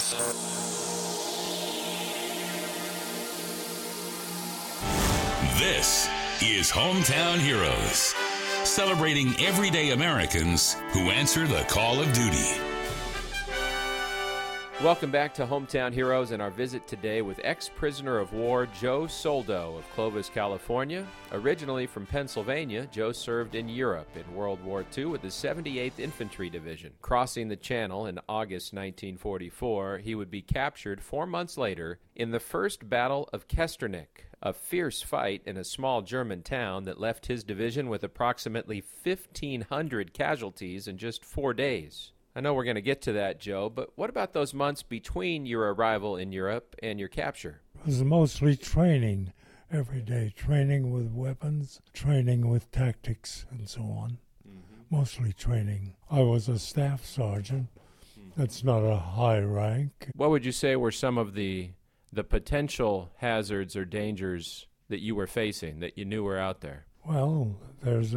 This is Hometown Heroes, celebrating everyday Americans who answer the call of duty. Welcome back to Hometown Heroes and our visit today with ex-prisoner of war Joe Soldo of Clovis, California. Originally from Pennsylvania, Joe served in Europe in World War II with the 78th Infantry Division. Crossing the Channel in August 1944, he would be captured 4 months later in the First Battle of Kesternik, a fierce fight in a small German town that left his division with approximately 1,500 casualties in just 4 days. I know we're going to get to that, Joe, but what about those months between your arrival in Europe and your capture? It was mostly training every day, training with weapons, training with tactics, and so on. Mostly training. I was a staff sergeant. That's not a high rank. What would you say were some of the potential hazards or dangers that you were facing, that you knew were out there? Well, there's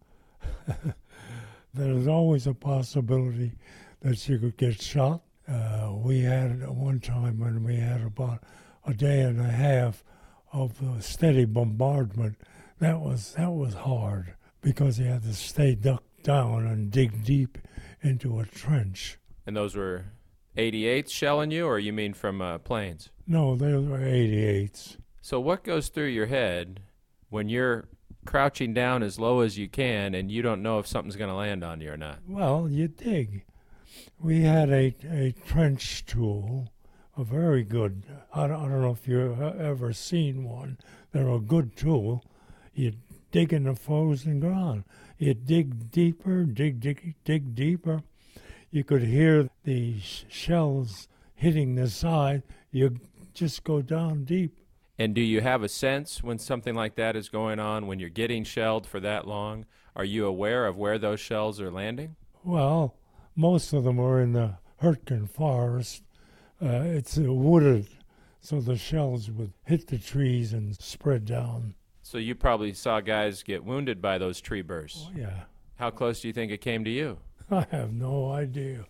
always a possibility that you could get shot. We had one time when we had about a day and a half of steady bombardment. That was hard because you had to stay ducked down and dig deep into a trench. And those were 88s shelling you, or you mean from planes? No, they were 88s. So what goes through your head when you're crouching down as low as you can and you don't know if something's going to land on you or not? Well, you dig. We had a trench tool, a very good, I don't know if you've ever seen one. They're a good tool. You dig in the frozen ground. You dig deeper, dig deeper. You could hear the shells hitting the side. You just go down deep. And do you have a sense when something like that is going on, when you're getting shelled for that long? Are you aware of where those shells are landing? Well, most of them are in the Hurtgen forest. It's wooded, so the shells would hit the trees and spread down. So you probably saw guys get wounded by those tree bursts. Oh, yeah. How close do you think it came to you? I have no idea.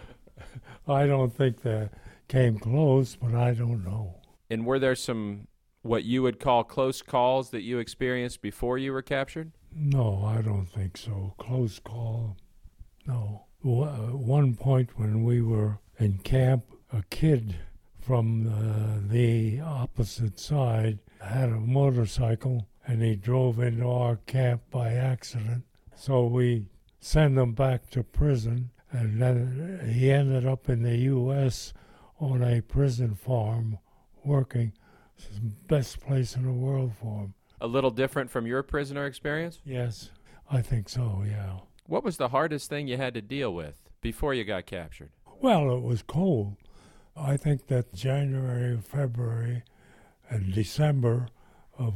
I don't think that came close, but I don't know. And were there some, what you would call close calls that you experienced before you were captured? No, I don't think so. Close call, no. One point when we were in camp, a kid from the opposite side had a motorcycle, and he drove into our camp by accident. So we sent him back to prison, and then he ended up in the U.S. on a prison farm working. It's the best place in the world for him. A little different from your prisoner experience? Yes, I think so, yeah. What was the hardest thing you had to deal with before you got captured? Well, it was cold. I think that January, February, and December of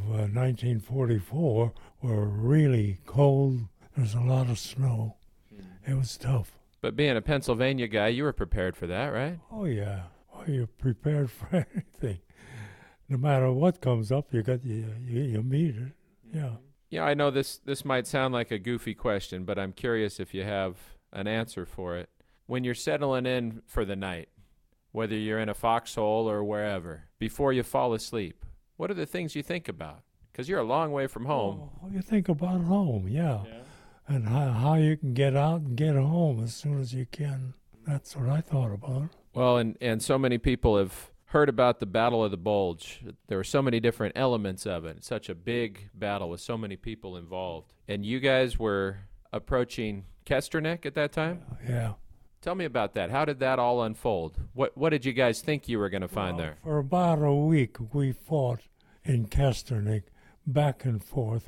1944 were really cold. There's a lot of snow. It was tough. But being a Pennsylvania guy, you were prepared for that, right? Oh, yeah. Oh, you're prepared for anything. No matter what comes up, you meet it. Yeah. Yeah, I know this might sound like a goofy question, but I'm curious if you have an answer for it. When you're settling in for the night, whether you're in a foxhole or wherever, before you fall asleep, what are the things you think about? Because you're a long way from home. Oh, you think about home, yeah. And how you can get out and get home as soon as you can. That's what I thought about. Well, and so many people have heard about the Battle of the Bulge. There were so many different elements of it. It's such a big battle with so many people involved. And you guys were approaching Kesternik at that time? Yeah. Tell me about that. How did that all unfold? What did you guys think you were going to find there? For about a week, we fought in Kesternik, back and forth,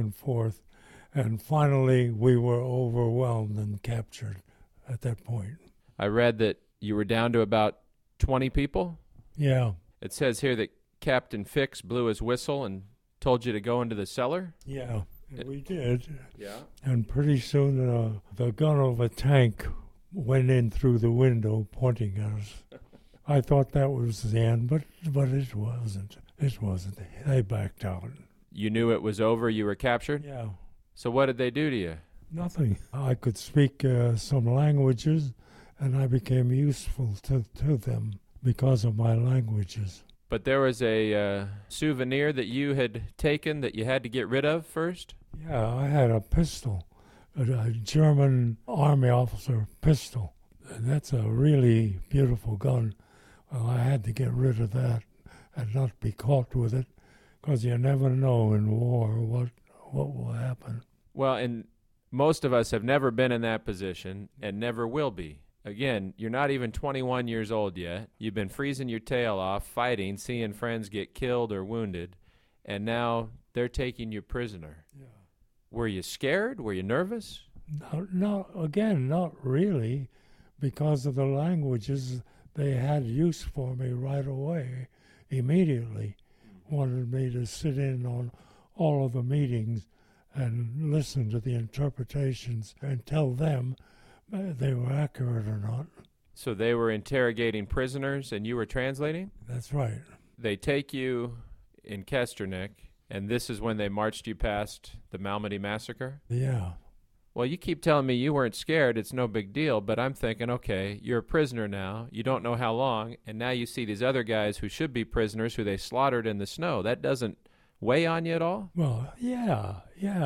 and finally we were overwhelmed and captured at that point. I read that you were down to about 20 people? Yeah. It says here that Captain Fix blew his whistle and told you to go into the cellar? Yeah, we did. Yeah. And pretty soon the gun of a tank went in through the window pointing at us. I thought that was the end, but it wasn't. It wasn't. They backed out. You knew it was over? You were captured? Yeah. So what did they do to you? Nothing. I could speak some languages, and I became useful to them. because of my languages. But there was a souvenir that you had taken that you had to get rid of first? Yeah, I had a pistol, a German army officer pistol. And that's a really beautiful gun. Well, I had to get rid of that and not be caught with it, because you never know in war what will happen. Well, and most of us have never been in that position and never will be. Again, you're not even 21 years old yet. You've been freezing your tail off, fighting, seeing friends get killed or wounded, and now they're taking you prisoner. Yeah. Were you scared? Were you nervous? Not really, because of the languages. They had use for me right away, immediately. Wanted me to sit in on all of the meetings and listen to the interpretations and tell them they were accurate or not. So they were interrogating prisoners and you were translating? That's right. They take you in Kesternik, and this is when they marched you past the Malmedy massacre? Yeah. Well, you keep telling me you weren't scared, it's no big deal, but I'm thinking, okay, you're a prisoner now, you don't know how long, and now you see these other guys who should be prisoners who they slaughtered in the snow. That doesn't weigh on you at all? Well, yeah.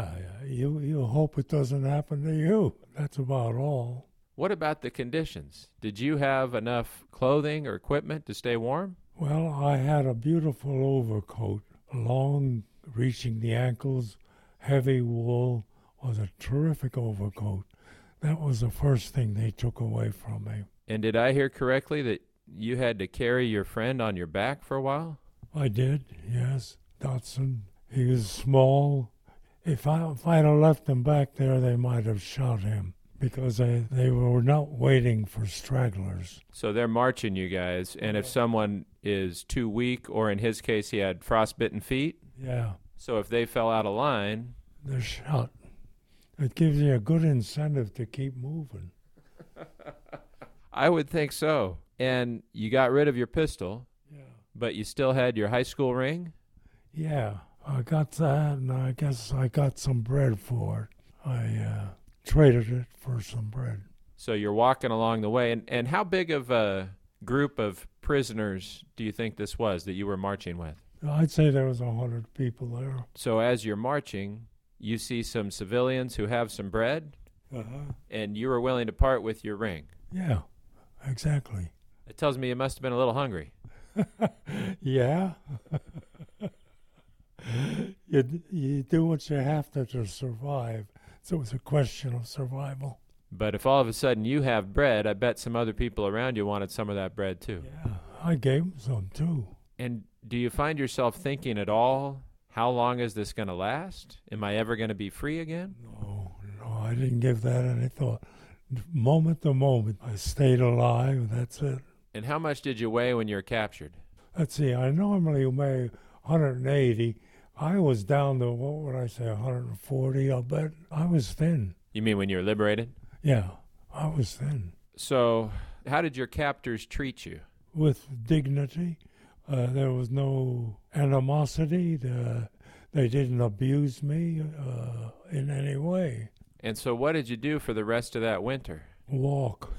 You hope it doesn't happen to you. That's about all. What about the conditions? Did you have enough clothing or equipment to stay warm? Well, I had a beautiful overcoat, long, reaching the ankles, heavy wool. Was a terrific overcoat. That was the first thing they took away from me. And did I hear correctly that you had to carry your friend on your back for a while? I did, yes. Dotson. He was small. If I'd have left him back there, they might have shot him, because they were not waiting for stragglers. So they're marching you guys, and if someone is too weak, or in his case he had frostbitten feet, Yeah, so if they fell out of line, they're shot. It gives you a good incentive to keep moving. I would think so. And you got rid of your pistol, Yeah. but you still had your high school ring? Yeah, I got that, and I guess I got some bread for it. I traded it for some bread. So you're walking along the way. And how big of a group of prisoners do you think this was that you were marching with? I'd say there was 100 people there. So as you're marching, you see some civilians who have some bread, and you were willing to part with your ring. Yeah, exactly. It tells me you must have been a little hungry. Yeah. You do what you have to survive. So it's a question of survival. But if all of a sudden you have bread, I bet some other people around you wanted some of that bread too. Yeah, I gave them some too. And do you find yourself thinking at all, how long is this going to last? Am I ever going to be free again? No, I didn't give that any thought. Moment to moment, I stayed alive, that's it. And how much did you weigh when you were captured? Let's see, I normally weigh 180. I was down to, what would I say, 140, I'll bet. I was thin. You mean when you were liberated? Yeah, I was thin. So how did your captors treat you? With dignity. There was no animosity. They didn't abuse me in any way. And so what did you do for the rest of that winter? Walk.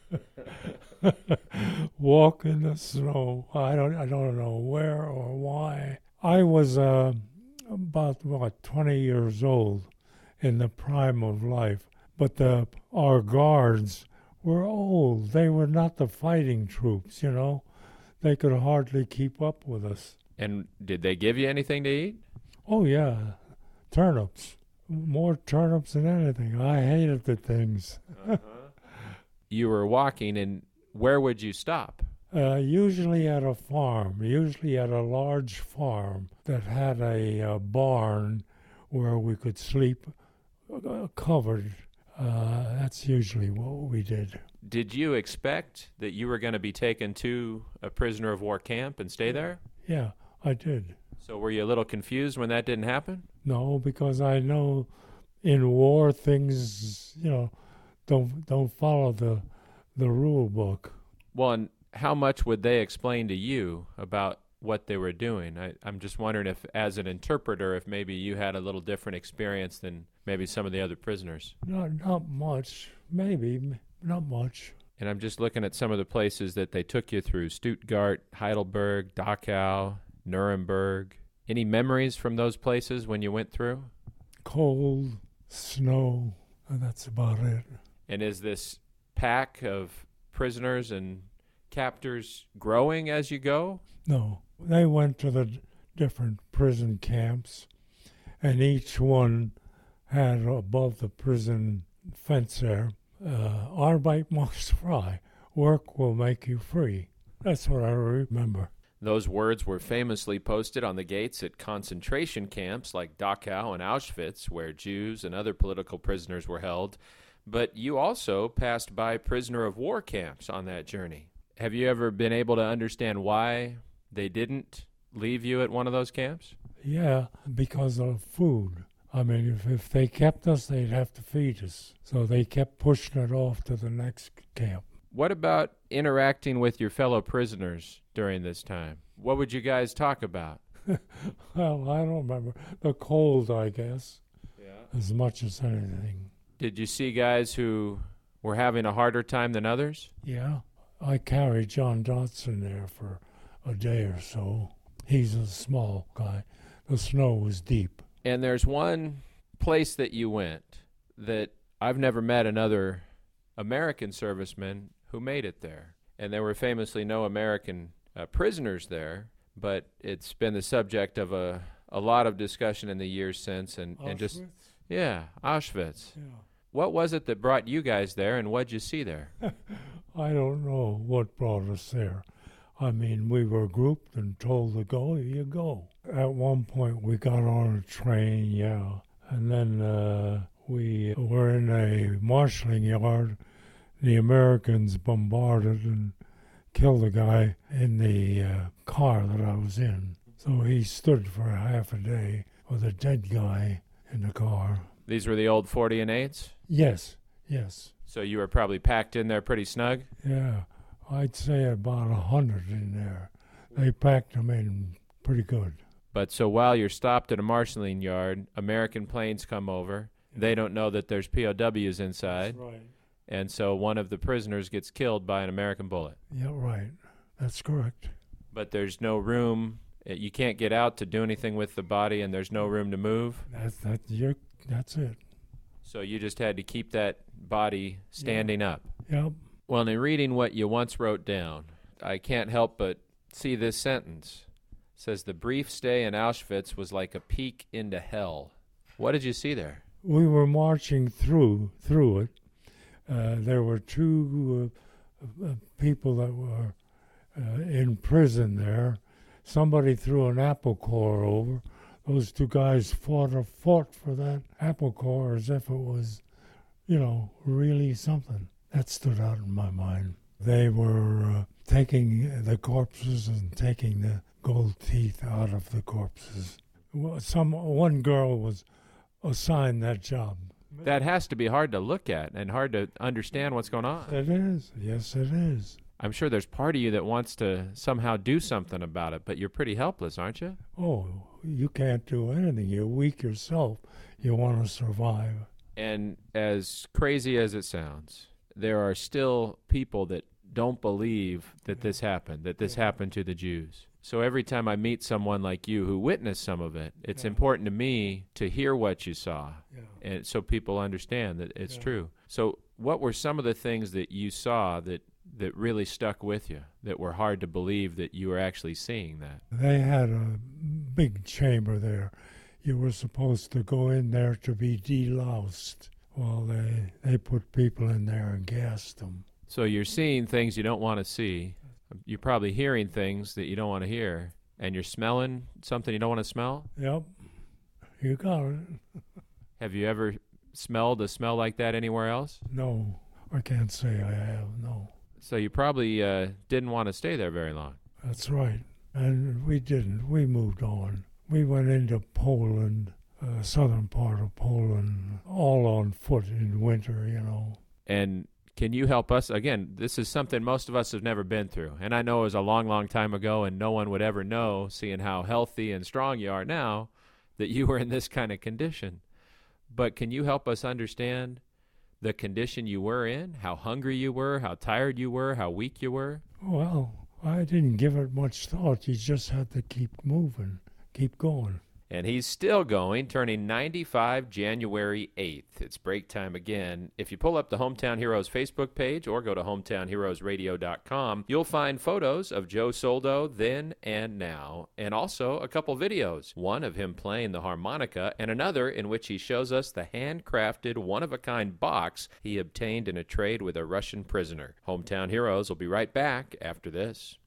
Walk in the snow. I don't know where or why. I was about 20 years old, in the prime of life, but our guards were old. They were not the fighting troops, you know. They could hardly keep up with us. And did they give you anything to eat? Oh, yeah, turnips. More turnips than anything. I hated the things. You were walking, and where would you stop? Usually at a farm, usually at a large farm that had a barn where we could sleep covered. That's usually what we did. Did you expect that you were going to be taken to a prisoner of war camp and stay there? Yeah, I did. So were you a little confused when that didn't happen? No, because I know in war things, don't follow the rule book. Well, and how much would they explain to you about what they were doing? I'm just wondering if, as an interpreter, if maybe you had a little different experience than maybe some of the other prisoners. Not much. Maybe, not much. And I'm just looking at some of the places that they took you through: Stuttgart, Heidelberg, Dachau, Nuremberg. Any memories from those places when you went through? Cold, snow, and that's about it. And is this pack of prisoners and captors growing as you go? No, they went to the different prison camps, and each one had above the prison fence there, Arbeit macht frei, work will make you free. That's what I remember. Those words were famously posted on the gates at concentration camps like Dachau and Auschwitz, where Jews and other political prisoners were held. But you also passed by prisoner of war camps on that journey. Have you ever been able to understand why they didn't leave you at one of those camps? Yeah, because of food. I mean, if they kept us, they'd have to feed us. So they kept pushing it off to the next camp. What about interacting with your fellow prisoners during this time? What would you guys talk about? Well, I don't remember. The cold, I guess, Yeah. as much as anything. Did you see guys who were having a harder time than others? Yeah, I carried John Dodson there for a day or so. He's a small guy. The snow was deep. And there's one place that you went that I've never met another American serviceman who made it there. And there were famously no American prisoners there, but it's been the subject of a lot of discussion in the years since. And just, yeah, Auschwitz. Yeah. What was it that brought you guys there, and what'd you see there? I don't know what brought us there. I mean, we were grouped and told to go, you go. At one point, we got on a train, yeah, and then we were in a marshalling yard. The Americans bombarded and killed a guy in the car that I was in. So he stood for half a day with a dead guy in the car. These were the old 40 and 8s? Yes, yes. So you were probably packed in there pretty snug? Yeah, I'd say about 100 in there. They packed them in pretty good. But so while you're stopped at a marshalling yard, American planes come over. They don't know that there's POWs inside. That's right. And so one of the prisoners gets killed by an American bullet. Yeah, right. That's correct. But there's no room. You can't get out to do anything with the body, and there's no room to move. That's it. So you just had to keep that body standing up. Yep. Well, in reading what you once wrote down, I can't help but see this sentence. It says, the brief stay in Auschwitz was like a peek into hell. What did you see there? We were marching through it. There were two people that were in prison there. Somebody threw an apple core over. Those two guys fought for that apple core as if it was, really something. That stood out in my mind. They were taking the corpses and taking the gold teeth out of the corpses. One girl was assigned that job. That has to be hard to look at and hard to understand what's going on. It is. Yes, it is. I'm sure there's part of you that wants to somehow do something about it, but you're pretty helpless, aren't you? Oh, you can't do anything. You're weak yourself. You want to survive. And as crazy as it sounds, there are still people that don't believe that this happened, that this happened to the Jews. So every time I meet someone like you who witnessed some of it, it's important to me to hear what you saw, and so people understand that it's true. So what were some of the things that you saw that really stuck with you, that were hard to believe that you were actually seeing that? They had a big chamber there. You were supposed to go in there to be deloused. Well, they put people in there and gassed them. So you're seeing things you don't want to see. You're probably hearing things that you don't want to hear. And you're smelling something you don't want to smell? Yep. You got it. Have you ever smelled a smell like that anywhere else? No, I can't say I have, no. So you probably didn't want to stay there very long. That's right. And we didn't. We moved on. We went into Poland, southern part of Poland, all on foot in winter, And can you help us? Again, this is something most of us have never been through. And I know it was a long, long time ago, and no one would ever know, seeing how healthy and strong you are now, that you were in this kind of condition. But can you help us understand the condition you were in, how hungry you were, how tired you were, how weak you were? Well, I didn't give it much thought. You just had to keep moving, keep going. And he's still going, turning 95 January 8th. It's break time again. If you pull up the Hometown Heroes Facebook page or go to hometownheroesradio.com, you'll find photos of Joe Soldo then and now, and also a couple videos, one of him playing the harmonica and another in which he shows us the handcrafted, one-of-a-kind box he obtained in a trade with a Russian prisoner. Hometown Heroes will be right back after this.